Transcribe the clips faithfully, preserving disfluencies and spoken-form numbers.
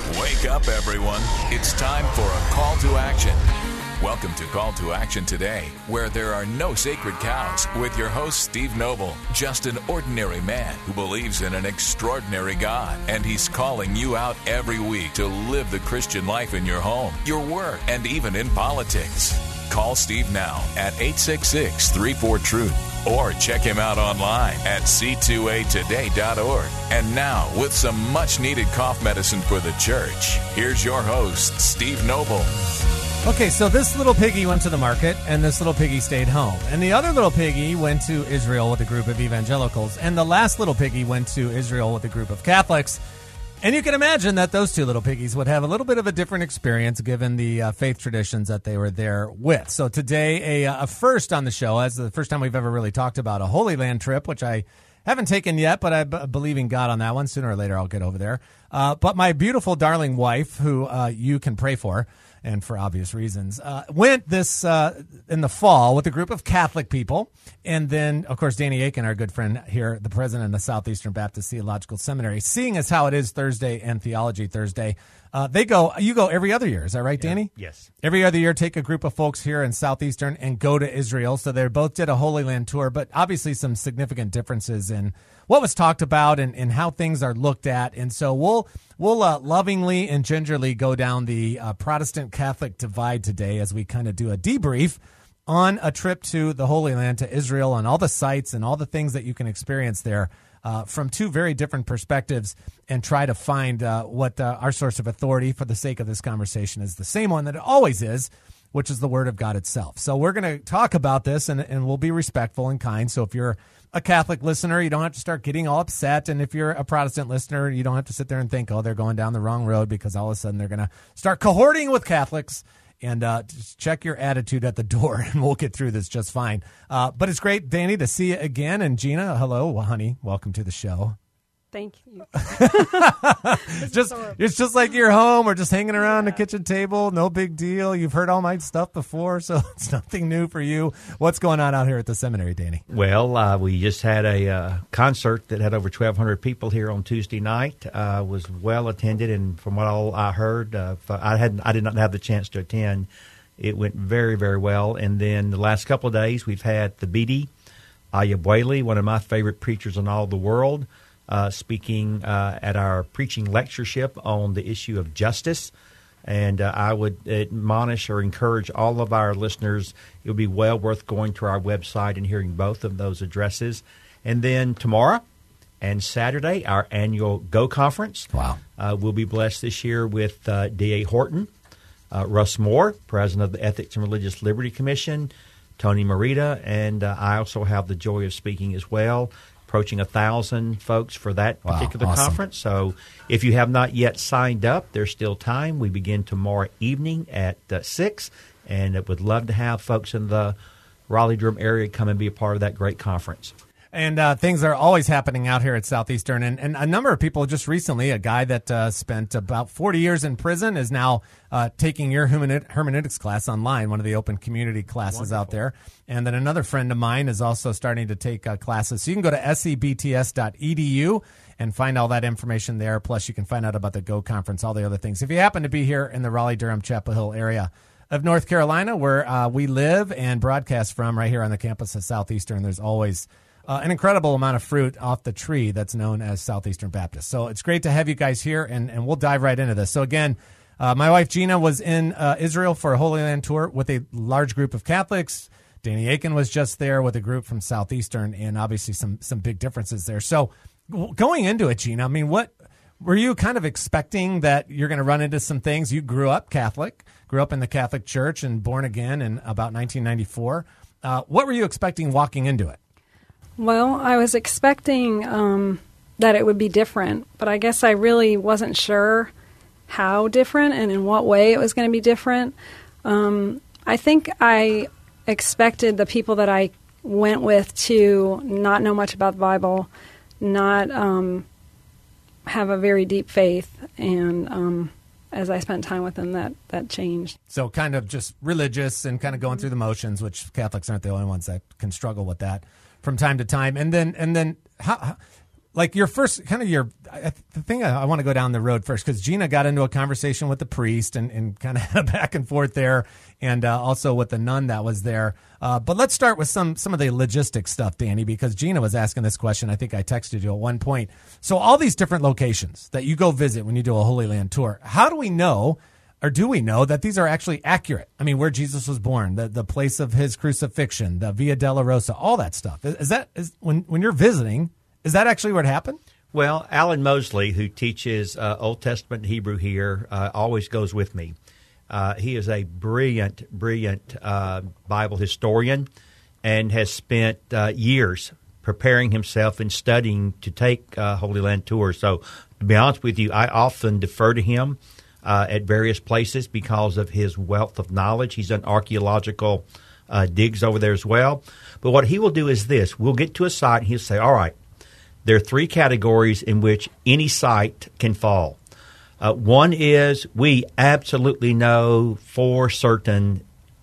Wake up, everyone. It's time for a call to action. Welcome to Call to Action today, where there are no sacred cows, with your host, Steve Noble, just an ordinary man who believes in an extraordinary God, and he's calling you out every week to live the Christian life in your home, your work, and even in politics. Call Steve now at eight six six, three four, truth or check him out online at c two a today dot org. And now, with some much-needed cough medicine for the church, here's your host, Steve Noble. Okay, so this little piggy went to the market, and this little piggy stayed home. And the other little piggy went to Israel with a group of evangelicals. And the last little piggy went to Israel with a group of Catholics. And you can imagine that those two little piggies would have a little bit of a different experience given the uh, faith traditions that they were there with. So today, a, a first on the show, as the first time we've ever really talked about a Holy Land trip, which I haven't taken yet, but I b- believe in God on that one. Sooner or later, I'll get over there. Uh, but my beautiful, darling wife, who uh, you can pray for, and for obvious reasons, uh, went this uh, in the fall with a group of Catholic people. And then, of course, Danny Akin, our good friend here, the president of the Southeastern Baptist Theological Seminary, seeing as how it is Thursday and Theology Thursday, uh, they go, you go every other year. Is that right, Danny? Yeah. Yes. Every other year, take a group of folks here in Southeastern and go to Israel. So they both did a Holy Land tour, but obviously some significant differences in what was talked about and, and how things are looked at. And so we'll we'll uh, lovingly and gingerly go down the uh, Protestant-Catholic divide today as we kind of do a debrief on a trip to the Holy Land, to Israel, and all the sites and all the things that you can experience there uh, from two very different perspectives, and try to find uh, what uh, our source of authority for the sake of this conversation is the same one that it always is, which is the Word of God itself. So we're going to talk about this, and, and we'll be respectful and kind. So if you're a Catholic listener, you don't have to start getting all upset. And if you're a Protestant listener, you don't have to sit there and think, oh, they're going down the wrong road, because all of a sudden they're going to start cohorting with Catholics. And uh, just check your attitude at the door, and we'll get through this just fine. Uh, but it's great, Danny, to see you again. And Gina, hello, well, honey, welcome to the show. Thank you. just it's just like you're home or just hanging around yeah. the kitchen table. No big deal. You've heard all my stuff before, so it's nothing new for you. What's going on out here at the seminary, Danny? Well, uh, we just had a uh, concert that had over twelve hundred people here on Tuesday night. Uh, was well attended, and from what all I heard, uh, I hadn't I did not have the chance to attend. It went very, very well. And then the last couple of days, we've had the B D, Ayub Whaley, one of my favorite preachers in all the world, Uh, speaking uh, at our preaching lectureship on the issue of justice. And uh, I would admonish or encourage all of our listeners, it would be well worth going to our website and hearing both of those addresses. And then tomorrow and Saturday, our annual Go Conference. Wow. Uh, we'll be blessed this year with uh, D A Horton, uh, Russ Moore, president of the Ethics and Religious Liberty Commission, Tony Merida, and uh, I also have the joy of speaking as well. Approaching a thousand folks for that wow, particular awesome. conference. So if you have not yet signed up, there's still time. We begin tomorrow evening at uh, six, and I would love to have folks in the Raleigh-Durham area come and be a part of that great conference. And uh, things are always happening out here at Southeastern. And, and a number of people just recently, a guy that uh, spent about forty years in prison is now uh, taking your hermeneut- hermeneutics class online, one of the open community classes Wonderful. Out there. And then another friend of mine is also starting to take uh, classes. So you can go to s e b t s dot e d u and find all that information there. Plus, you can find out about the Go Conference, all the other things. If you happen to be here in the Raleigh-Durham, Chapel Hill area of North Carolina, where uh, we live and broadcast from right here on the campus of Southeastern, there's always Uh, an incredible amount of fruit off the tree that's known as Southeastern Baptist. So it's great to have you guys here, and, and we'll dive right into this. So again, uh, my wife Gina was in uh, Israel for a Holy Land tour with a large group of Catholics. Danny Akin was just there with a group from Southeastern, and obviously some some big differences there. So going into it, Gina, I mean, what were you kind of expecting that you're going to run into some things? You grew up Catholic, grew up in the Catholic Church, and born again in about nineteen ninety-four. Uh, what were you expecting walking into it? Well, I was expecting um, that it would be different, but I guess I really wasn't sure how different and in what way it was going to be different. Um, I think I expected the people that I went with to not know much about the Bible, not um, have a very deep faith, and um, as I spent time with them, that, that changed. So kind of just religious and kind of going through the motions, which Catholics aren't the only ones that can struggle with that from time to time. And then, and then, how, how, like your first kind of your I, the thing I, I want to go down the road first because Gina got into a conversation with the priest and, and kind of had a back and forth there, and uh, also with the nun that was there. Uh, but let's start with some some of the logistic stuff, Danny, because Gina was asking this question. I think I texted you at one point. So all these different locations that you go visit when you do a Holy Land tour, how do we know? Or do we know that these are actually accurate? I mean, where Jesus was born, the, the place of his crucifixion, the Via Dolorosa, all that stuff. Is, is that is, when when you're visiting? Is that actually what happened? Well, Alan Mosley, who teaches uh, Old Testament Hebrew here, uh, always goes with me. Uh, he is a brilliant, brilliant uh, Bible historian and has spent uh, years preparing himself and studying to take uh, Holy Land tours. So, to be honest with you, I often defer to him Uh, at various places because of his wealth of knowledge. He's done archaeological uh, digs over there as well. But what he will do is this. We'll get to a site and he'll say, all right, there are three categories in which any site can fall. Uh, one is we absolutely know for certain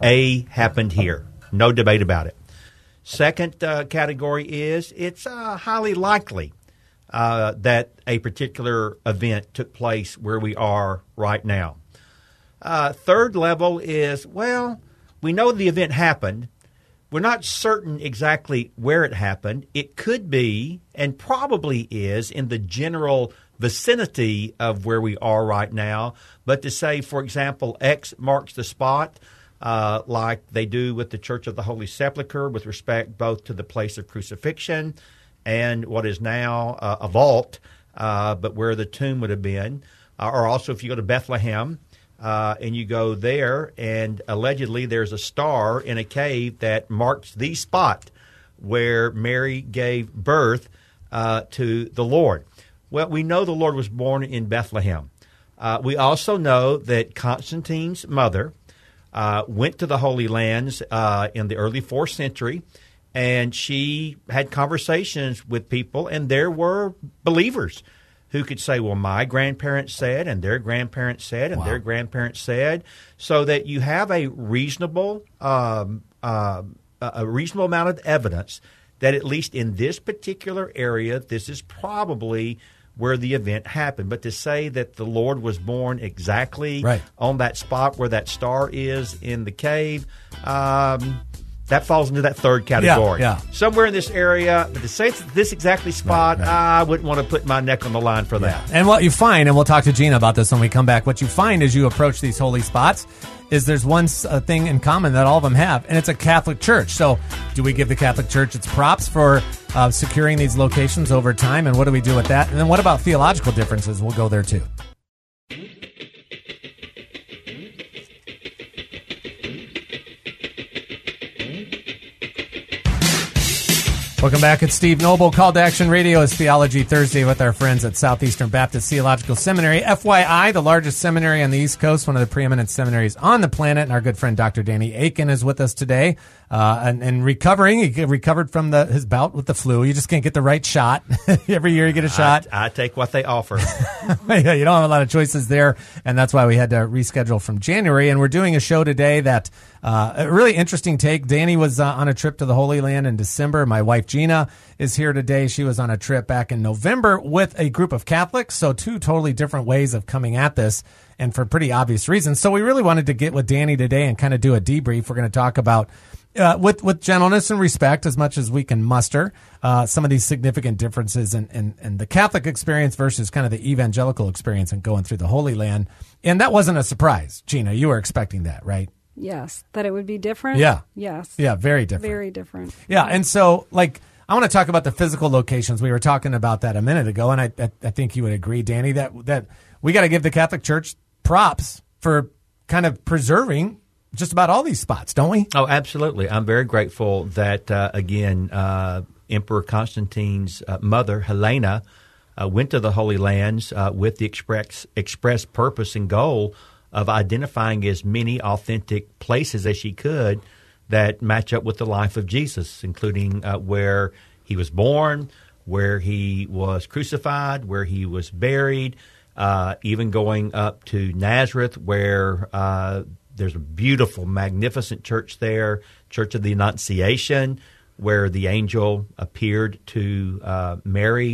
A happened here. No debate about it. Second uh, category is it's uh, highly likely Uh, that a particular event took place where we are right now. Uh, third level is, well, we know the event happened. We're not certain exactly where it happened. It could be, and probably is, in the general vicinity of where we are right now. But to say, for example, X marks the spot, uh, like they do with the Church of the Holy Sepulchre with respect both to the place of crucifixion and what is now uh, a vault, uh, but where the tomb would have been. Uh, or also if you go to Bethlehem uh, and you go there, and allegedly there's a star in a cave that marks the spot where Mary gave birth uh, to the Lord. Well, we know the Lord was born in Bethlehem. Uh, we also know that Constantine's mother uh, went to the Holy Lands uh, in the early fourth century, and she had conversations with people, and there were believers who could say, well, my grandparents said, and their grandparents said, and wow. their grandparents said, so that you have a reasonable um, uh, a reasonable amount of evidence that at least in this particular area, this is probably where the event happened. But to say that the Lord was born exactly right. on that spot where that star is in the cave, um that falls into that third category. Yeah, yeah. Somewhere in this area, but to say it's this exactly spot, right, right. I wouldn't want to put my neck on the line for that. Yeah. And what you find, and we'll talk to Gina about this when we come back, what you find as you approach these holy spots is there's one uh, thing in common that all of them have, and it's a Catholic church. So do we give the Catholic Church its props for uh, securing these locations over time, and what do we do with that? And then what about theological differences? We'll go there too. Welcome back. It's Steve Noble. Call to Action Radio is Theology Thursday with our friends at Southeastern Baptist Theological Seminary. F Y I, the largest seminary on the East Coast, one of the preeminent seminaries on the planet. And our good friend Doctor Danny Akin is with us today uh, and, and recovering. He recovered from the, his bout with the flu. You just can't get the right shot. Every year you get a shot. I, I take what they offer. Yeah, you don't have a lot of choices there, and that's why we had to reschedule from January. And we're doing a show today that uh, a really interesting take. Danny was uh, on a trip to the Holy Land in December. My wife Gina is here today. She was on a trip back in November with a group of Catholics, so two totally different ways of coming at this, and for pretty obvious reasons. So we really wanted to get with Danny today and kind of do a debrief. We're going to talk about, uh, with with gentleness and respect as much as we can muster, uh, some of these significant differences in, in, in the Catholic experience versus kind of the evangelical experience and going through the Holy Land. And that wasn't a surprise, Gina. You were expecting that, right? Yes, that it would be different? Yeah. Yes. Yeah, very different. Very different. Yeah, and so, like, I want to talk about the physical locations. We were talking about that a minute ago, and I, I, I think you would agree, Danny, that that we got to give the Catholic Church props for kind of preserving just about all these spots, don't we? Oh, absolutely. I'm very grateful that, uh, again, uh, Emperor Constantine's uh, mother, Helena, uh, went to the Holy Lands uh, with the express, express purpose and goal of identifying as many authentic places as she could that match up with the life of Jesus, including uh, where he was born, where he was crucified, where he was buried, uh, even going up to Nazareth, where uh, there's a beautiful, magnificent church there, Church of the Annunciation, where the angel appeared to uh, Mary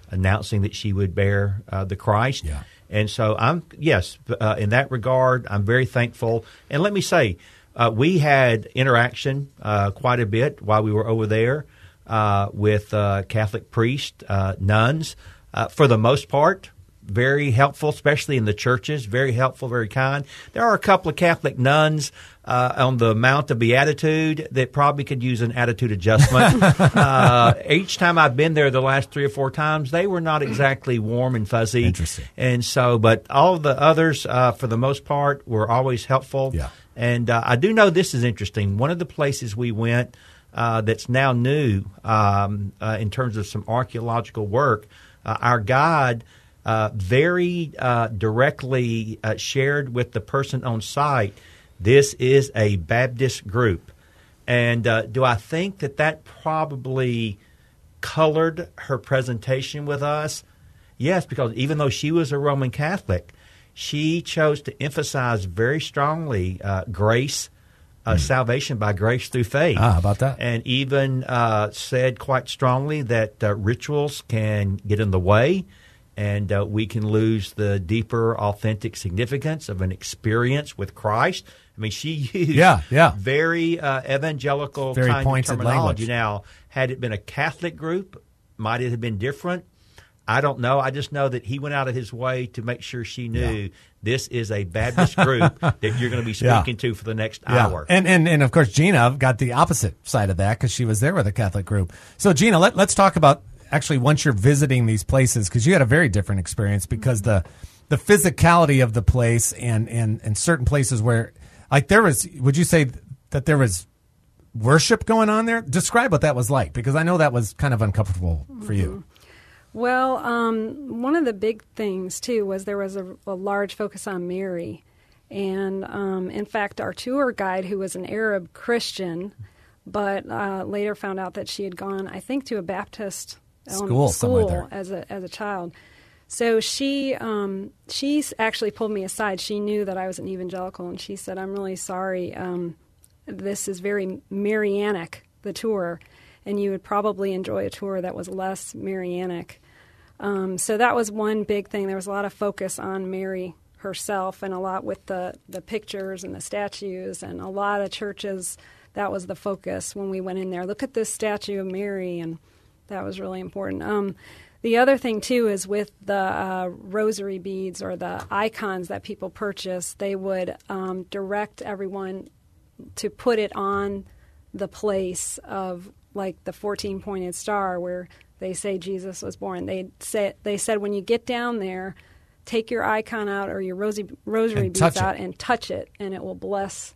announcing that she would bear uh, the Christ. Yeah. And so I'm, yes, uh, in that regard, I'm very thankful. And let me say, uh, we had interaction uh, quite a bit while we were over there uh, with uh, Catholic priests, uh, nuns, uh, for the most part. Very helpful, especially in the churches. Very helpful, very kind. There are a couple of Catholic nuns uh, on the Mount of Beatitude that probably could use an attitude adjustment. uh, each time I've been there the last three or four times, they were not exactly warm and fuzzy. Interesting. And so, but all of the others, uh, for the most part, were always helpful. Yeah. And uh, I do know this is interesting. One of the places we went uh, that's now new um, uh, in terms of some archaeological work, uh, our guide Uh, very uh, directly uh, shared with the person on site, this is a Baptist group. And uh, do I think that that probably colored her presentation with us? Yes, because even though she was a Roman Catholic, she chose to emphasize very strongly uh, grace, uh, mm. salvation by grace through faith. Ah, how about that? And even uh, said quite strongly that uh, rituals can get in the way. And uh, we can lose the deeper, authentic significance of an experience with Christ. I mean, she used yeah, yeah. very uh, evangelical very kind of pointed terminology. language. Now, had it been a Catholic group, might it have been different? I don't know. I just know that he went out of his way to make sure she knew yeah. this is a Baptist group that you're going to be speaking yeah. to for the next yeah. hour. And, and and of course, Gina got the opposite side of that because she was there with a Catholic group. So, Gina, let, let's talk about actually once you're visiting these places, because you had a very different experience because the the physicality of the place and, and, and certain places where, like there was, would you say that there was worship going on there? Describe what that was like, because I know that was kind of uncomfortable for you. Mm-hmm. Well, um, one of the big things, too, was there was a, a large focus on Mary. And, um, in fact, our tour guide, who was an Arab Christian, but uh, later found out that she had gone, I think, to a Baptist school, school as a as a child. So she um, she actually pulled me aside. She knew that I was an evangelical, and she said, "I'm really sorry. Um, this is very Marianic, the tour, and you would probably enjoy a tour that was less Marianic." Um, so that was one big thing. There was a lot of focus on Mary herself, and a lot with the the pictures and the statues, and a lot of churches. That was the focus when we went in there. Look at this statue of Mary, and that was really important. Um, the other thing, too, is with the uh, rosary beads or the icons that people purchase, they would um, direct everyone to put it on the place of, like, the fourteen-pointed star where they say Jesus was born. They said, they said when you get down there, take your icon out or your rosy, rosary and beads out and touch it, and it will bless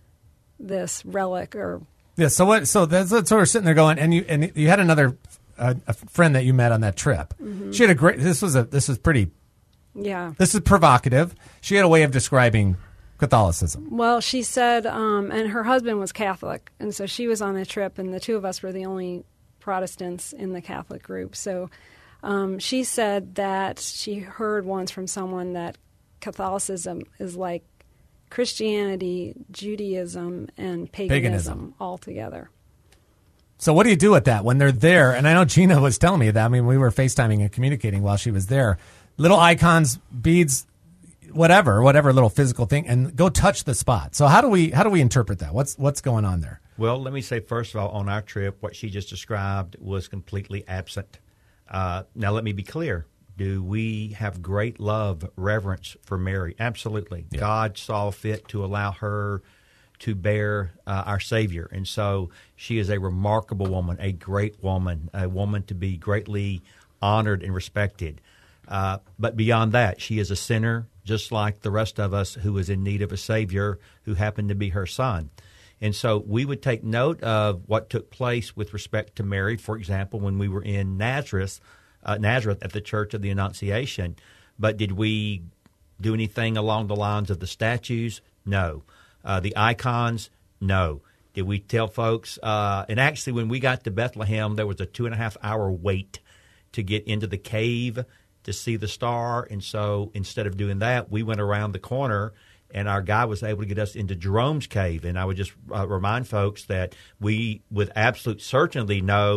this relic or... Yeah, so what? So that's, that's so we're sitting there going, and you and you had another uh, a friend that you met on that trip. Mm-hmm. She had a great. This was a. This was pretty. Yeah. This is provocative. She had a way of describing Catholicism. Well, she said, um, and her husband was Catholic, and so she was on the trip, and the two of us were the only Protestants in the Catholic group. So um, she said that she heard once from someone that Catholicism is like Christianity, Judaism, and paganism, paganism all together. So what do you do with that when they're there? And I know Gina was telling me that. I mean, we were FaceTiming and communicating while she was there. Little icons, beads, whatever, whatever little physical thing, and go touch the spot. So how do we how do we interpret that? What's what's going on there? Well, let me say, first of all, on our trip, what she just described was completely absent. Uh, now, let me be clear. Do we have great love, reverence for Mary? Absolutely. Yeah. God saw fit to allow her to bear uh, our Savior. And so she is a remarkable woman, a great woman, a woman to be greatly honored and respected. Uh, but beyond that, she is a sinner, just like the rest of us who is in need of a Savior who happened to be her son. And so we would take note of what took place with respect to Mary, for example, when we were in Nazareth, Uh, Nazareth at the Church of the Annunciation. But did we do anything along the lines of the statues? No. Uh, the icons? No. Did we tell folks? Uh, and actually, when we got to Bethlehem, there was a two and a half hour wait to get into the cave to see the star. And so instead of doing that, we went around the corner, and our guy was able to get us into Jerome's cave. And I would just uh, remind folks that we with absolute certainty know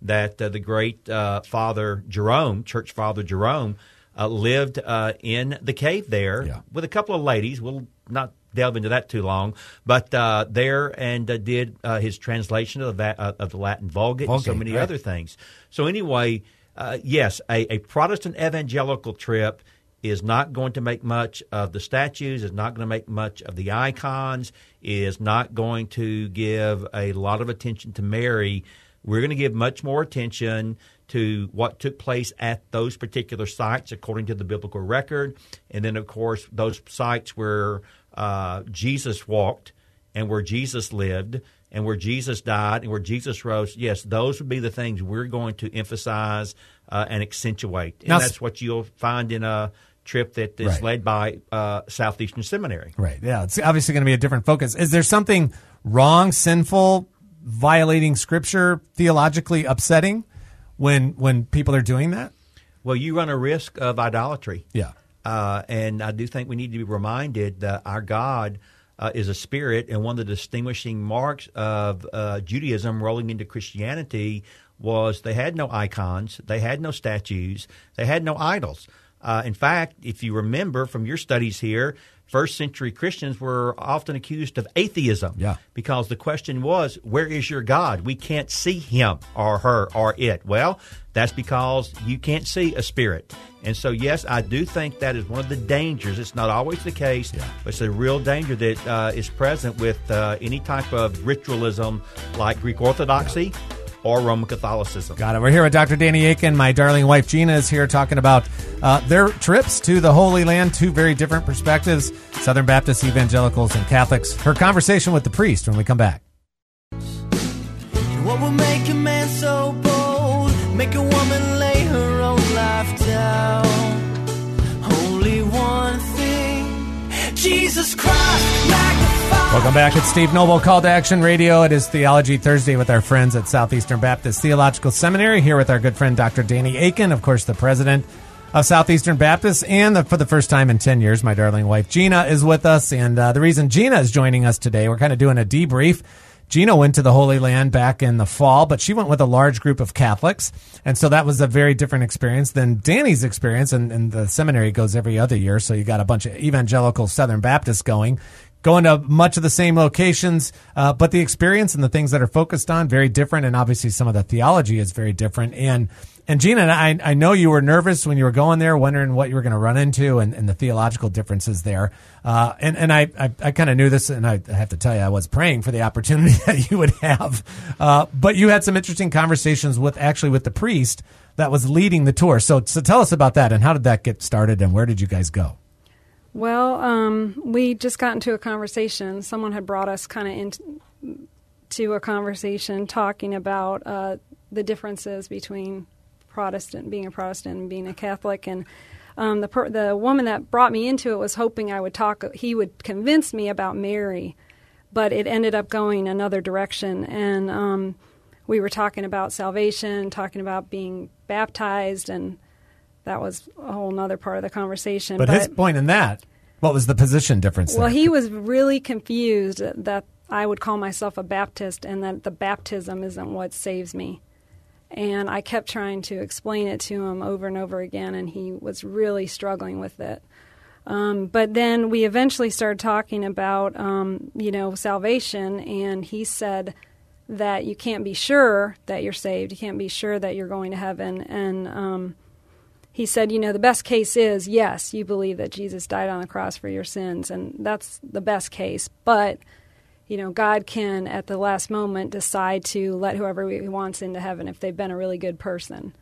that uh, the great uh, Father Jerome, Church Father Jerome, uh, lived uh, in the cave there Yeah. with a couple of ladies. We'll not delve into that too long, but uh, there and uh, did uh, his translation of the, uh, of the Latin Vulgate, Vulgate, and so many right. other things. So anyway, uh, yes, a, a Protestant evangelical trip is not going to make much of the statues, is not going to make much of the icons, is not going to give a lot of attention to Mary. We're going to give much more attention to what took place at those particular sites according to the biblical record. And then, of course, those sites where uh, Jesus walked and where Jesus lived and where Jesus died and where Jesus rose. Yes, those would be the things we're going to emphasize uh, and accentuate. And Now, that's what you'll find in a trip that is Right. led by uh, Southeastern Seminary. Right. Yeah. It's obviously going to be a different focus. Is there something wrong, sinful, violating Scripture, theologically upsetting when when people are doing that? Well, you run a risk of idolatry. Yeah. Uh, and I do think we need to be reminded that our God uh, is a spirit, and one of the distinguishing marks of uh, Judaism rolling into Christianity was they had no icons, they had no statues, they had no idols. Uh, in fact, if you remember from your studies here, first century Christians were often accused of atheism. Yeah. Because the question was, where is your God? We can't see him or her or it. Well, that's because you can't see a spirit. And so, yes, I do think that is one of the dangers. It's not always the case, Yeah. but it's a real danger that uh, is present with uh, any type of ritualism like Greek Orthodoxy or Roman Catholicism. Got it. We're here with Doctor Danny Akin. My darling wife Gina is here talking about uh, their trips to the Holy Land, two very different perspectives, Southern Baptists, Evangelicals, and Catholics. Her conversation with the priest when we come back. What will make a man so bold? Make a woman lay her own life down. Only one thing, Jesus Christ, magnify. Welcome back. It's Steve Noble, Call to Action Radio. It is Theology Thursday with our friends at Southeastern Baptist Theological Seminary. Here with our good friend Doctor Danny Akin, of course, the president of Southeastern Baptist, and the, for the first time in ten years, my darling wife Gina is with us. And uh, the reason Gina is joining us today, we're kind of doing a debrief. Gina went to the Holy Land back in the fall, but she went with a large group of Catholics, and so that was a very different experience than Danny's experience, and, and the seminary goes every other year, so you got a bunch of evangelical Southern Baptists going, going to much of the same locations, uh, but the experience and the things that are focused on, very different, and obviously some of the theology is very different. And And Gina, I, I know you were nervous when you were going there, wondering what you were going to run into and, and the theological differences there. Uh, and and I, I, I kind of knew this, and I have to tell you, I was praying for the opportunity that you would have. Uh, but you had some interesting conversations with actually with the priest that was leading the tour. So, so tell us about that, and how did that get started, and where did you guys go? Well, um, we just got into a conversation. Someone had brought us kind of into a conversation talking about uh, the differences between Protestant, being a Protestant and being a Catholic. And um, the per- the woman that brought me into it was hoping I would talk, he would convince me about Mary, but it ended up going another direction. And um, we were talking about salvation, talking about being baptized, and that was a whole nother part of the conversation. But, but his point in that, what was the position difference Well, there? he was really confused that I would call myself a Baptist and that the baptism isn't what saves me. And I kept trying to explain it to him over and over again, and he was really struggling with it. Um, but then we eventually started talking about, um, you know, salvation, and he said that you can't be sure that you're saved. You can't be sure that you're going to heaven. And um, he said, you know, the best case is, yes, you believe that Jesus died on the cross for your sins, and that's the best case. But you know, God can, at the last moment, decide to let whoever he wants into heaven if they've been a really good person.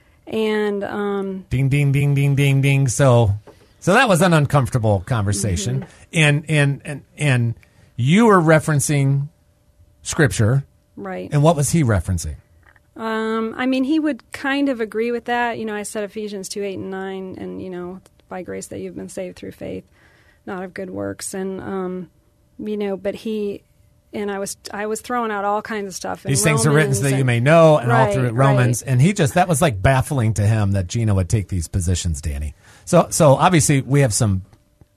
And um, ding, ding, ding, ding, ding, ding. So, so that was an uncomfortable conversation, mm-hmm. and and and and you were referencing Scripture, right? And what was he referencing? Um, I mean, he would kind of agree with that. You know, I said Ephesians two, eight, and nine, and you know, by grace that you've been saved through faith, not of good works, and um, you know, but he, and I was I was throwing out all kinds of stuff. These Romans things are written so that and, you may know, and right, all through Romans. Right. And he just, that was like baffling to him that Gina would take these positions, Danny. So, so obviously we have some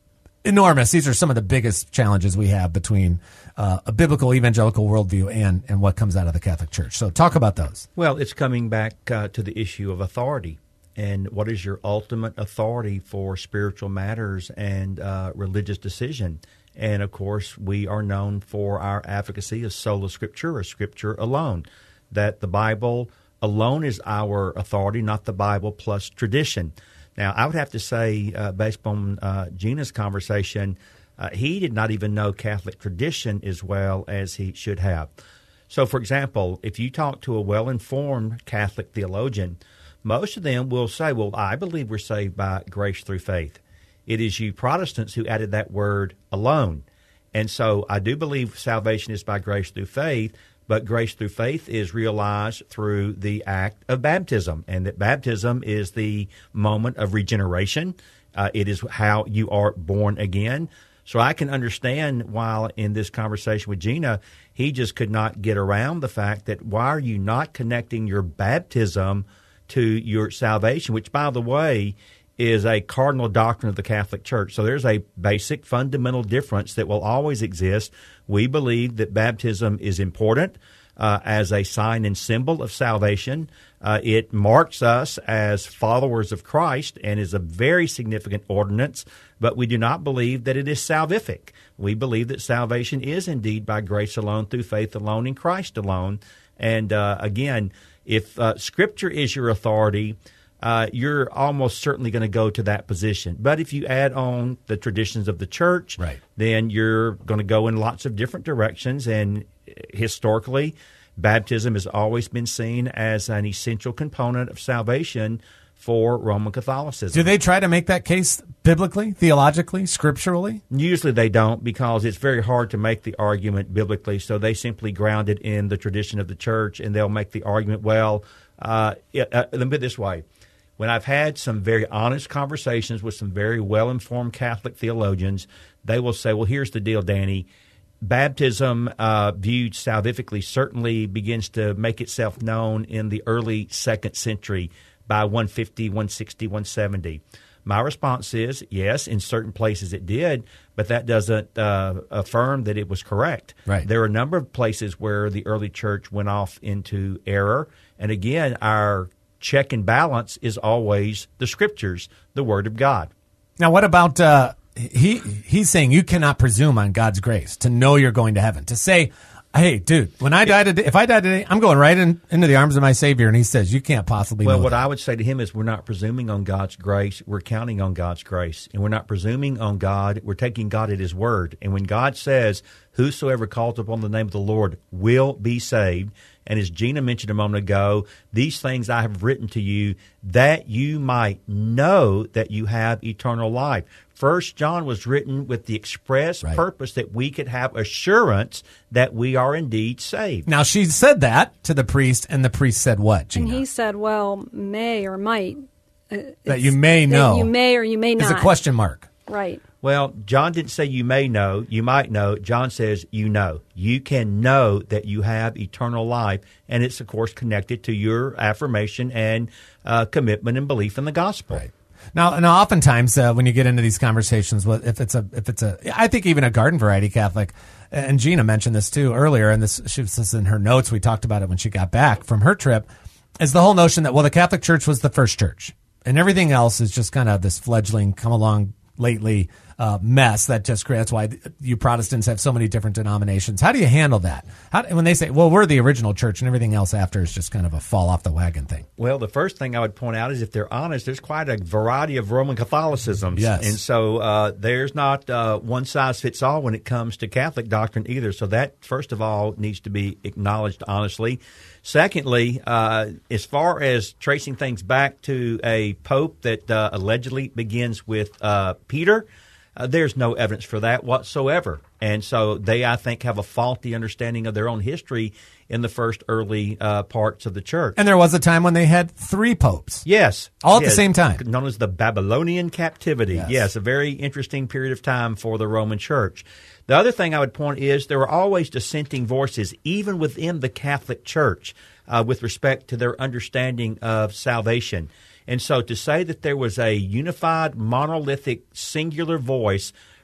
enormous. These are some of the biggest challenges we have between uh, a biblical evangelical worldview and, and what comes out of the Catholic Church. So talk about those. Well, it's coming back uh, to the issue of authority. And what is your ultimate authority for spiritual matters and uh, religious decision? And, of course, we are known for our advocacy of sola scriptura, Scripture alone, that the Bible alone is our authority, not the Bible plus tradition. Now, I would have to say, uh, based on uh, Gina's conversation, uh, he did not even know Catholic tradition as well as he should have. So, for example, if you talk to a well-informed Catholic theologian, most of them will say, well, I believe we're saved by grace through faith. It is you Protestants who added that word alone. And so I do believe salvation is by grace through faith, but grace through faith is realized through the act of baptism, and that baptism is the moment of regeneration. Uh, it is how you are born again. So I can understand while in this conversation with Gina, he just could not get around the fact that why are you not connecting your baptism to your salvation, which, by the way, is a cardinal doctrine of the Catholic Church. So there's a basic fundamental difference that will always exist. We believe that baptism is important uh, as a sign and symbol of salvation. Uh, it marks us as followers of Christ and is a very significant ordinance, but we do not believe that it is salvific. We believe that salvation is indeed by grace alone, through faith alone, in Christ alone. And uh, again, if uh, Scripture is your authority, Uh, you're almost certainly going to go to that position. But if you add on the traditions of the church, right, then you're going to go in lots of different directions. And historically, baptism has always been seen as an essential component of salvation for Roman Catholicism. Do they try to make that case biblically, theologically, scripturally? Usually they don't, because it's very hard to make the argument biblically. So they simply ground it in the tradition of the church, and they'll make the argument, well, uh, uh, let me put it this way. When I've had some very honest conversations with some very well-informed Catholic theologians, they will say, well, here's the deal, Danny. Baptism, uh, viewed salvifically, certainly begins to make itself known in the early second century by one fifty, one sixty, one seventy. My response is, yes, in certain places it did, but that doesn't uh, affirm that it was correct. Right. There are a number of places where the early church went off into error. And again, our check and balance is always the Scriptures, the Word of God. Now, what about uh, he? He's saying you cannot presume on God's grace to know you're going to heaven. To say, hey, dude, when I die today, if I die today, I'm going right in, into the arms of my Savior. And he says, you can't possibly Well, know what that. I would say to him is we're not presuming on God's grace. We're counting on God's grace. And we're not presuming on God. We're taking God at His word. And when God says, whosoever calls upon the name of the Lord will be saved, and as Gina mentioned a moment ago, these things I have written to you that you might know that you have eternal life. First John was written with the express right. purpose that we could have assurance that we are indeed saved. Now, she said that to the priest, and the priest said what, Gina? And he said, well, may or might. Uh, that you may know. That you may or you may not. It's a question mark. Right. Well, John didn't say you may know, you might know. John says you know. You can know that you have eternal life, and it's, of course, connected to your affirmation and uh, commitment and belief in the gospel. Right. Now, now, oftentimes uh, when you get into these conversations, with if it's a, if it's a, I think even a garden variety Catholic, and Gina mentioned this too earlier, and this she was this in her notes. We talked about it when she got back from her trip. Is the whole notion that well, the Catholic Church was the first church, and everything else is just kind of this fledgling, come along lately uh, mess that just creates. That's why you Protestants have so many different denominations. How do you handle that? How, when they say, well, we're the original church and everything else after is just kind of a fall off the wagon thing? Well, the first thing I would point out is if they're honest, there's quite a variety of Roman Catholicisms. Yes. And so uh, there's not uh, one size fits all when it comes to Catholic doctrine either. So that, first of all, needs to be acknowledged honestly. Secondly, uh, as far as tracing things back to a pope that uh, allegedly begins with uh, Peter, uh, there's no evidence for that whatsoever. And so they, I think, have a faulty understanding of their own history in the first early uh, parts of the church. And there was a time when they had three popes. Yes. All at yes, the same time. Known as the Babylonian captivity. Yes. yes, a very interesting period of time for the Roman Church. The other thing I would point is there were always dissenting voices, even within the Catholic Church, uh, with respect to their understanding of salvation. And so to say that there was a unified, monolithic, singular voice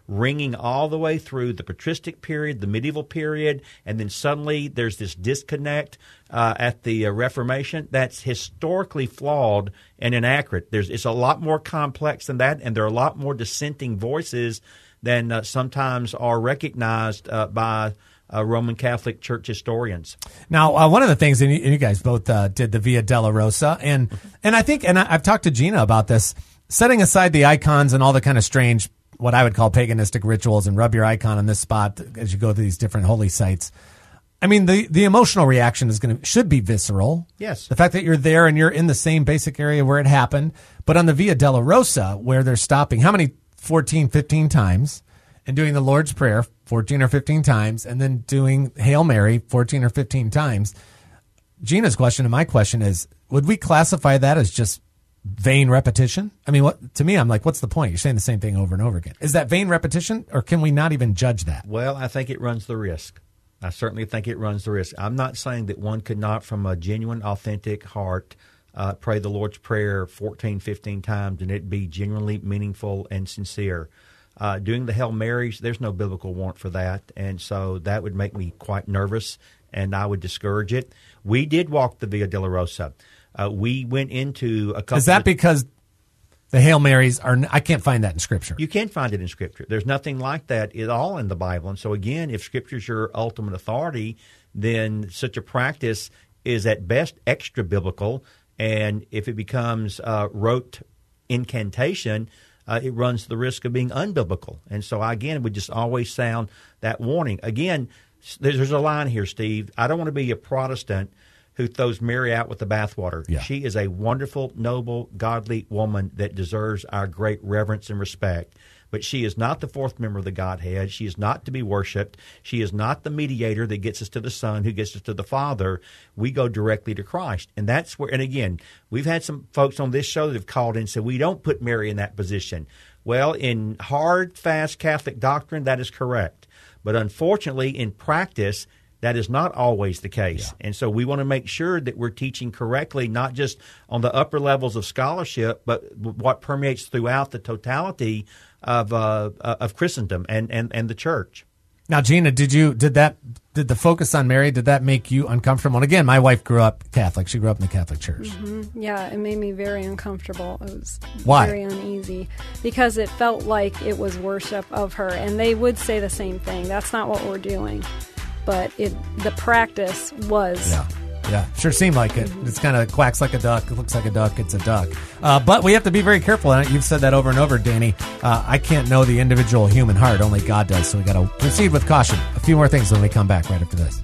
ringing all the way through the patristic period, the medieval period, and then suddenly there's this disconnect uh, at the uh, Reformation. That's historically flawed and inaccurate. There's It's a lot more complex than that, and there are a lot more dissenting voices than uh, sometimes are recognized uh, by uh, Roman Catholic Church historians. Now, uh, one of the things, and you, and you guys both uh, did the Via Dolorosa, and and I think, and I, I've talked to Gina about this, setting aside the icons and all the kind of strange, what I would call paganistic rituals, and rub your icon on this spot as you go to these different holy sites. I mean, the, the emotional reaction is going to should be visceral. Yes. The fact that you're there and you're in the same basic area where it happened. But on the Via Dolorosa, where they're stopping, how many? fourteen, fifteen times, and doing the Lord's Prayer fourteen or fifteen times, and then doing Hail Mary fourteen or fifteen times. Gina's question and my question is, would we classify that as just vain repetition? I mean, what to me, I'm like, what's the point? You're saying the same thing over and over again. Is that vain repetition, or can we not even judge that? Well, I think it runs the risk. I certainly think it runs the risk. I'm not saying that one could not, from a genuine, authentic heart, uh, pray the Lord's Prayer fourteen, fifteen times, and it be genuinely meaningful and sincere. Uh, doing the Hail Marys, there's no biblical warrant for that, and so that would make me quite nervous, and I would discourage it. We did walk the Via Dolorosa. Uh, we went into a couple. Is that of, because the Hail Marys are? I can't find that in Scripture. You can find it in Scripture. There's nothing like that at all in the Bible. And so again, if Scripture's your ultimate authority, then such a practice is at best extra biblical. And if it becomes uh, rote incantation, uh, it runs the risk of being unbiblical. And so again, we just always sound that warning. Again, there's, there's a line here, Steve. I don't want to be a Protestant who throws Mary out with the bathwater. Yeah. She is a wonderful, noble, godly woman that deserves our great reverence and respect. But she is not the fourth member of the Godhead. She is not to be worshipped. She is not the mediator that gets us to the Son, who gets us to the Father. We go directly to Christ. And that's where, and again, we've had some folks on this show that have called in and said, we don't put Mary in that position. Well, in hard, fast Catholic doctrine, that is correct. But unfortunately, in practice, that is not always the case. Yeah. And so we want to make sure that we're teaching correctly, not just on the upper levels of scholarship, but what permeates throughout the totality of uh, of Christendom and, and, and the church. Now, Gina, did you did that did the focus on Mary, did that make you uncomfortable? And again, my wife grew up Catholic. She grew up in the Catholic Church. Mm-hmm. Yeah, it made me very uncomfortable. It was Why? very uneasy because it felt like it was worship of her. And they would say the same thing. That's not what we're doing. But it the practice was. Yeah, yeah, sure seemed like it. It's kind of quacks like a duck. It looks like a duck. It's a duck. Uh, but we have to be very careful. And you've said that over and over, Danny. Uh, I can't know the individual human heart. Only God does. So we got to proceed with caution. A few more things when we come back right after this.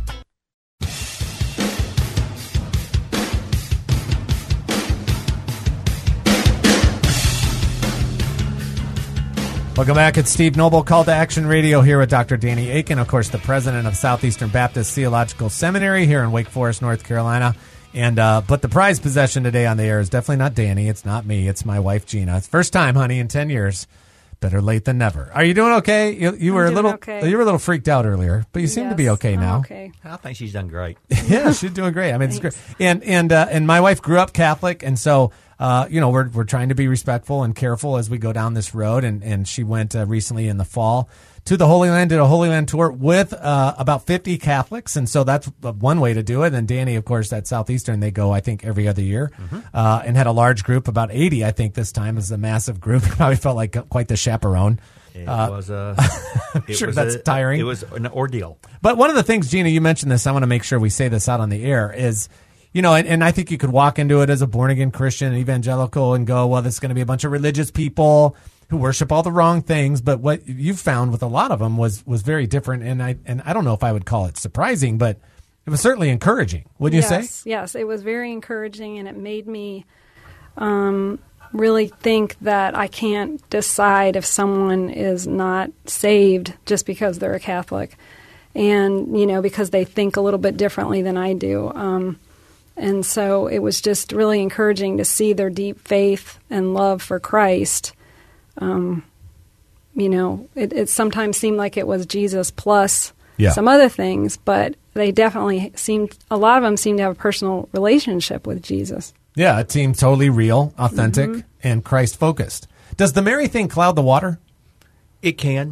Welcome back. It's Steve Noble, Call to Action Radio, here with Doctor Danny Akin, of course, the president of Southeastern Baptist Theological Seminary here in Wake Forest, North Carolina. And uh, but the prize possession today on the air is definitely not Danny. It's not me. It's my wife, Gina. It's first time, honey, in ten years. Better late than never. Are you doing okay? You, you were a little okay. you were a little freaked out earlier, but you seem yes, to be okay I'm now. Okay. I think she's done great. Yeah, she's doing great. I mean, it's Thanks. great. And and uh, and my wife grew up Catholic, and so uh, you know we're we're trying to be respectful and careful as we go down this road. And and she went uh, recently in the fall to the Holy Land, did a Holy Land tour with uh, about fifty Catholics, and so that's one way to do it. And Danny, of course, at Southeastern, they go, I think, every other year, mm-hmm. uh, and had a large group, about eighty, I think, this time. It was a massive group. Probably felt like quite the chaperone. It uh, was a. It sure, was that's a, tiring. It was an ordeal. But one of the things, Gina, you mentioned this, I want to make sure we say this out on the air, is, you know, and, and I think you could walk into it as a born-again Christian, evangelical, and go, well, this is going to be a bunch of religious people who worship all the wrong things. But what you've found with a lot of them was was very different. And I and I don't know if I would call it surprising, but it was certainly encouraging. Wouldn't you yes, say? Yes, it was very encouraging, and it made me um, really think that I can't decide if someone is not saved just because they're a Catholic, and, you know, because they think a little bit differently than I do. Um, and so it was just really encouraging to see their deep faith and love for Christ. Um, you know, it, it sometimes seemed like it was Jesus plus yeah. some other things, but they definitely seemed, a lot of them seemed to have a personal relationship with Jesus. Yeah, it seemed totally real, authentic, mm-hmm. and Christ-focused. Does the Mary thing cloud the water? It can.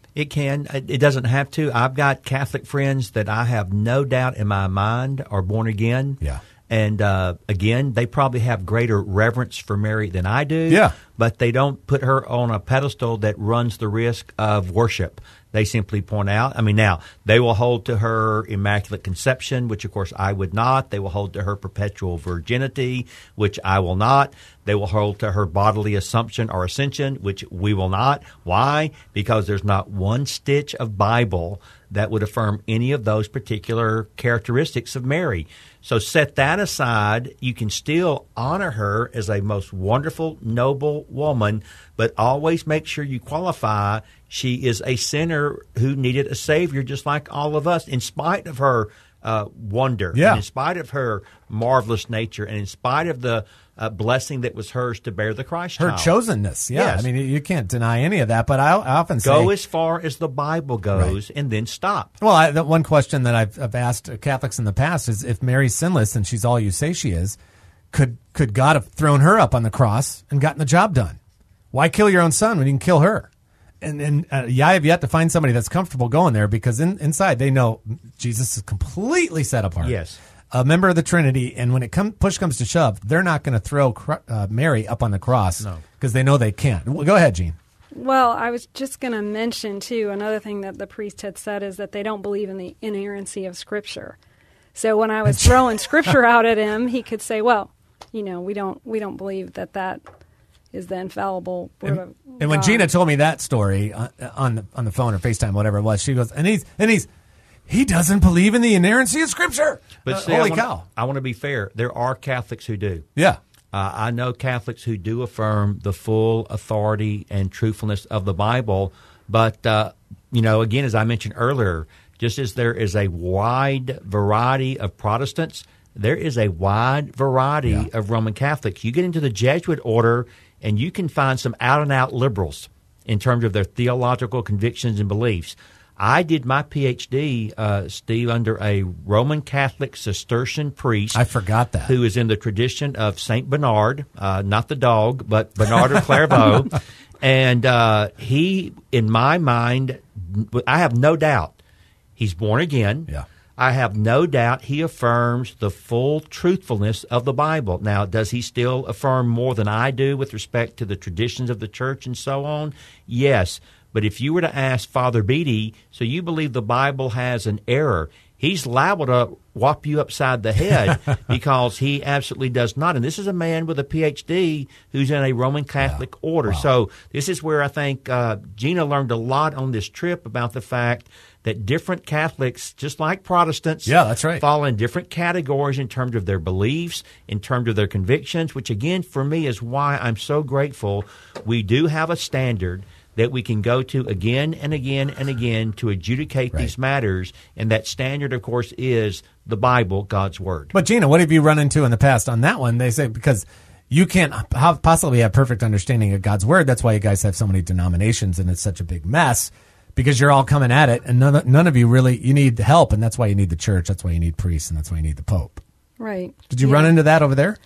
It can. It doesn't have to. I've got Catholic friends that I have no doubt in my mind are born again. Yeah. And uh, again, they probably have greater reverence for Mary than I do. Yeah. But they don't put her on a pedestal that runs the risk of worship. They simply point out, I mean, now, they will hold to her Immaculate Conception, which, of course, I would not. They will hold to her perpetual virginity, which I will not. They will hold to her bodily assumption or ascension, which we will not. Why? Because there's not one stitch of Bible that would affirm any of those particular characteristics of Mary. So set that aside. You can still honor her as a most wonderful, noble woman, but always make sure you qualify she is a sinner who needed a Savior just like all of us, in spite of her uh, wonder, yeah. and in spite of her marvelous nature, and in spite of the uh, blessing that was hers to bear the Christ Her child. chosenness, yeah. Yes. I mean, you can't deny any of that, but I, I often say... Go as far as the Bible goes, right. and then stop. Well, I, the one question that I've, I've asked Catholics in the past is, if Mary's sinless and she's all you say she is, could could God have thrown her up on the cross and gotten the job done? Why kill your own son when you can kill her? And, and uh, yeah, I have yet to find somebody that's comfortable going there, because in, inside they know Jesus is completely set apart. Yes. A member of the Trinity, and when it come, push comes to shove, they're not going to throw uh, Mary up on the cross because no. they know they can't. Well, go ahead, Jean. Well, I was just going to mention, too, another thing that the priest had said is that they don't believe in the inerrancy of Scripture. So when I was throwing Scripture out at him, he could say, well, you know, we don't we don't believe that that is the infallible word and, of and when God. Gina told me that story on, on the on the phone or FaceTime, whatever it was, she goes, and he's and he's he doesn't believe in the inerrancy of Scripture. But uh, see, holy I wanna, cow! I want to be fair. There are Catholics who do. Yeah. Uh, I know Catholics who do affirm the full authority and truthfulness of the Bible, but uh, you know, again, as I mentioned earlier, just as there is a wide variety of Protestants, there is a wide variety yeah. of Roman Catholics. You get into the Jesuit order, and you can find some out-and-out liberals in terms of their theological convictions and beliefs. I did my P H D, uh, Steve, under a Roman Catholic Cistercian priest. I forgot that. Who is in the tradition of Saint Bernard, uh, not the dog, but Bernard of Clairvaux. And uh, he, in my mind, I have no doubt he's born again. Yeah. I have no doubt he affirms the full truthfulness of the Bible. Now, does he still affirm more than I do with respect to the traditions of the church and so on? Yes. But if you were to ask Father Beatty, so you believe the Bible has an error, he's liable to whop you upside the head because he absolutely does not. And this is a man with a P H D who's in a Roman Catholic yeah. order. Wow. So this is where I think uh, Gina learned a lot on this trip about the fact that different Catholics, just like Protestants, yeah, that's right. fall in different categories in terms of their beliefs, in terms of their convictions, which, again, for me is why I'm so grateful we do have a standard that we can go to again and again and again to adjudicate right. these matters. And that standard, of course, is the Bible, God's Word. But, Gina, what have you run into in the past on that one? They say because you can't possibly have perfect understanding of God's Word. That's why you guys have so many denominations and it's such a big mess. Because you're all coming at it, and none of, none of you really, you need help, and that's why you need the church, that's why you need priests, and that's why you need the Pope. Right. Did you yeah. run into that over there?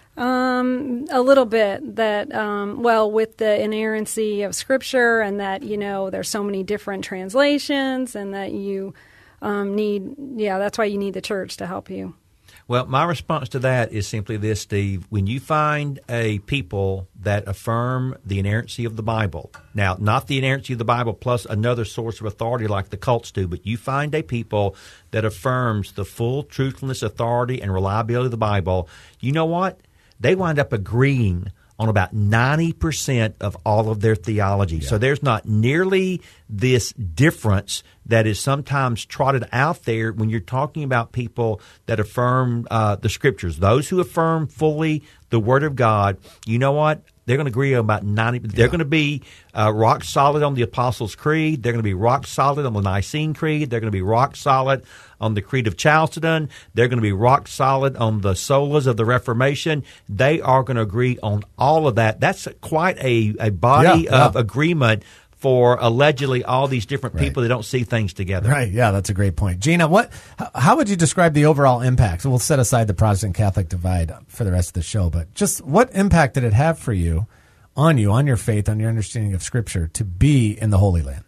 Um, a little bit. That, um, well, with the inerrancy of Scripture, and that, you know, there's so many different translations, and that you um, need, yeah, that's why you need the church to help you. Well, my response to that is simply this, Steve. When you find a people that affirm the inerrancy of the Bible, now, not the inerrancy of the Bible plus another source of authority like the cults do, but you find a people that affirms the full truthfulness, authority, and reliability of the Bible, you know what? They wind up agreeing on about ninety percent of all of their theology. Yeah. So there's not nearly this difference that is sometimes trotted out there when you're talking about people that affirm uh, the Scriptures. Those who affirm fully the Word of God, you know what? They're going to agree on about ninety. Yeah. They're going to be uh, rock solid on the Apostles' Creed. They're going to be rock solid on the Nicene Creed. They're going to be rock solid on the Creed of Chalcedon. They're going to be rock solid on the solas of the Reformation. They are going to agree on all of that. That's quite a, a body yeah, of yeah. agreement for allegedly all these different right. people that don't see things together. Right. Yeah, that's a great point. Gina, what? How would you describe the overall impact? So we'll set aside the Protestant-Catholic divide for the rest of the show, but just what impact did it have for you, on you, on your faith, on your understanding of Scripture, to be in the Holy Land?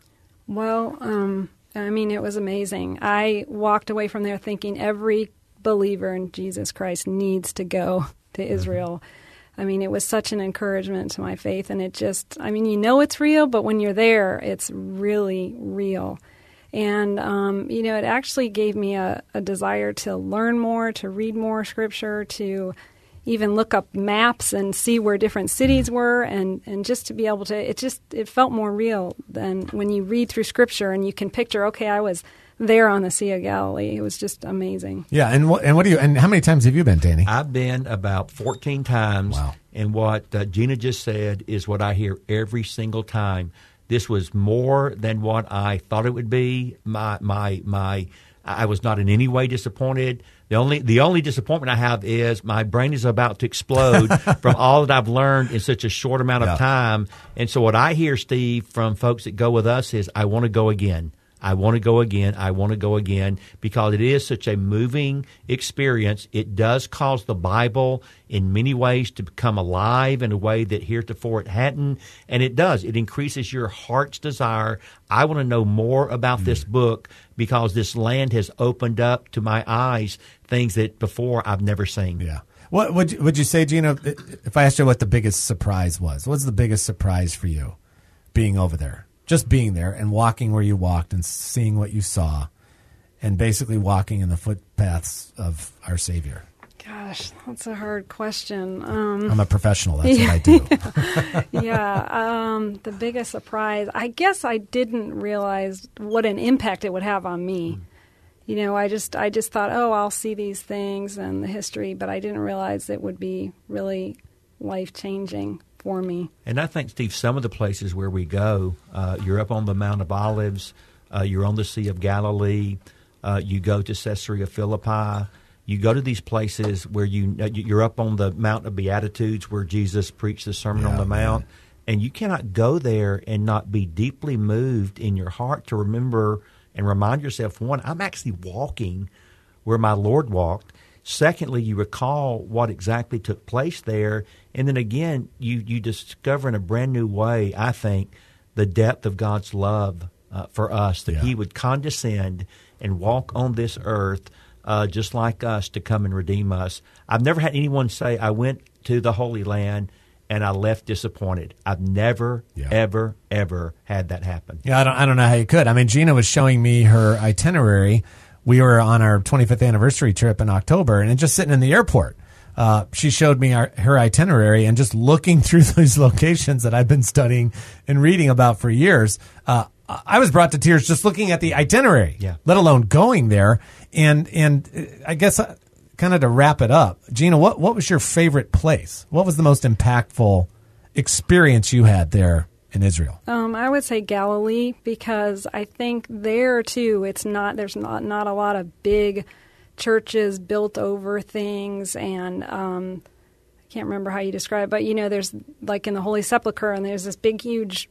Well, um, I mean, it was amazing. I walked away from there thinking every believer in Jesus Christ needs to go to Israel. I mean, it was such an encouragement to my faith, and it just, I mean, you know it's real, but when you're there, it's really real. And, um, you know, it actually gave me a, a desire to learn more, to read more scripture, to even look up maps and see where different cities were, and, and just to be able to, it just, it felt more real than when you read through scripture and you can picture, okay, I was there on the Sea of Galilee. It was just amazing. Yeah, and what, and what do you, and how many times have you been, Danny? I've been about fourteen times. Wow. And what uh, Gina just said is what I hear every single time. This was more than what I thought it would be. My, my, my, I was not in any way disappointed. The only, the only disappointment I have is my brain is about to explode from all that I've learned in such a short amount of yeah. time. And so what I hear, Steve, from folks that go with us is, I want to go again. I want to go again. I want to go again, because it is such a moving experience. It does cause the Bible in many ways to become alive in a way that heretofore it hadn't. And it does. It increases your heart's desire. I want to know more about this book, because this land has opened up to my eyes things that before I've never seen. Yeah. What would you, would you say, Gina, if I asked you what the biggest surprise was? What's the biggest surprise for you being over there? Just being there and walking where you walked and seeing what you saw, and basically walking in the footpaths of our Savior. Gosh, that's a hard question. Um, I'm a professional. That's yeah, what I do. yeah. Um, the biggest surprise, I guess I didn't realize what an impact it would have on me. You know, I just I just thought, oh, I'll see these things and the history, but I didn't realize it would be really life-changing for me. And I think, Steve, some of the places where we go, uh, you're up on the Mount of Olives, uh, you're on the Sea of Galilee, uh, you go to Caesarea Philippi, you go to these places where you, you're up on the Mount of Beatitudes where Jesus preached the Sermon yeah, on the Mount, man. And you cannot go there and not be deeply moved in your heart to remember and remind yourself, one, I'm actually walking where my Lord walked. Secondly, you recall what exactly took place there. And then again, you, you discover in a brand new way, I think, the depth of God's love uh, for us, that yeah. He would condescend and walk on this earth uh, just like us to come and redeem us. I've never had anyone say, I went to the Holy Land and I left disappointed. I've never, yeah. ever, ever had that happen. Yeah, I don't, I don't know how you could. I mean, Gina was showing me her itinerary. We were on our twenty-fifth anniversary trip in October, and just sitting in the airport, uh, she showed me our, her itinerary, and just looking through these locations that I've been studying and reading about for years, uh, I was brought to tears just looking at the itinerary, yeah. let alone going there. And and I guess uh, kind of to wrap it up, Gina, what, what was your favorite place? What was the most impactful experience you had there in Israel? Um, I would say Galilee, because I think there too, it's not there's not not a lot of big churches built over things, and um, I can't remember how you describe it, but you know, there's like in the Holy Sepulchre, and there's this big, huge,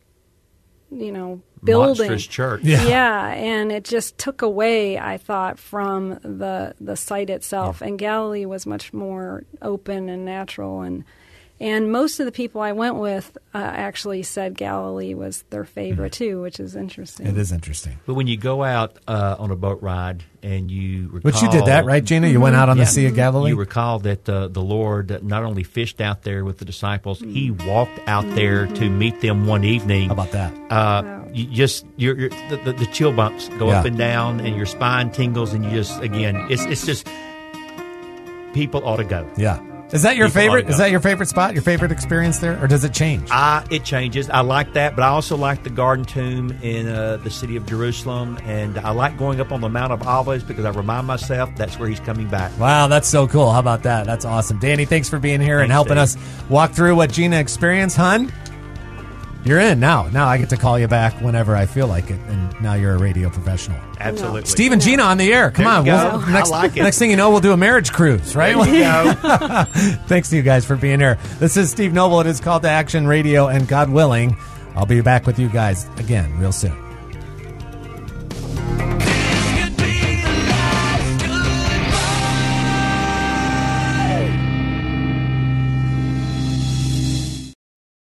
you know, building, monstrous church. Yeah. yeah, and it just took away, I thought, from the the site itself. Yeah. And Galilee was much more open and natural, and. And most of the people I went with uh, actually said Galilee was their favorite, mm-hmm. too, which is interesting. It is interesting. But when you go out uh, on a boat ride and you recall... Which you did that, right, Gina? You mm-hmm. went out on yeah. the Sea of Galilee? You recall that uh, the Lord not only fished out there with the disciples, mm-hmm. He walked out mm-hmm. there to meet them one evening. How about that? Uh, wow. You just you're, you're, the, the, the chill bumps go yeah. up and down, and your spine tingles, and you just, again, it's it's just... People ought to go. Yeah. Is that your favorite? Is that your favorite spot? Your favorite experience there, or does it change? Uh, it changes. I like that, but I also like the Garden Tomb in uh, the city of Jerusalem, and I like going up on the Mount of Olives because I remind myself that's where He's coming back. Wow, that's so cool. How about that? That's awesome. Danny, thanks for being here thanks, and helping Steve. us walk through what Gina experienced. Hun, you're in now. Now I get to call you back whenever I feel like it, and now you're a radio professional. Absolutely. No. Steve and Gina on the air. Come there on. We'll, next, I like it. Next thing you know, we'll do a marriage cruise, right? There you go. Thanks to you guys for being here. This is Steve Noble. It is Call to Action Radio, and God willing, I'll be back with you guys again real soon.